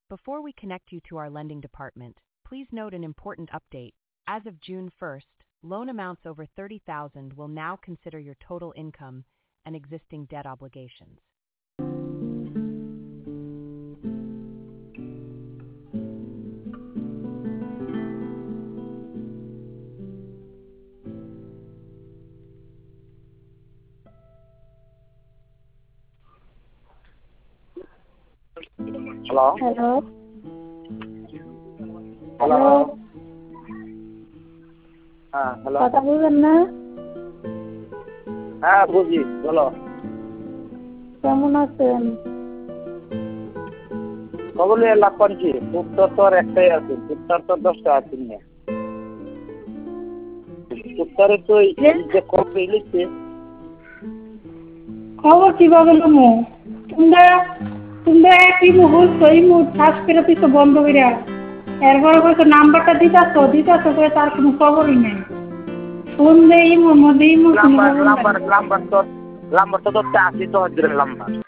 Before we connect you to our lending department, please note an important update. As of June 1st, loan amounts over $30,000 will now consider your total income and existing debt obligations. Hello. Hello. Hello. Hello. hello. কথা বলবেন না? হ্যাঁ বুঝি, বলো। কেমন আছেন? খবর নিয়ে লাভ করছি, উত্তর তো আর একটাই আছে, উত্তর তো 10টা আছে না। উত্তরে তো যে কপি লিখছে। খবর কিভাবে নেবো? তোমরা একই মুহূর্ত এই মুহূর্ত ফার্স্ট পেরাতে তো বন্ধ করে এরপরে হয়তো নাম্বারটা দিতাছো করে তার কোনো খবরই নেই। ফোন দেই মধ্যেই নাম্বার তো 10টা আছে তো হচ্ছে নাম্বার।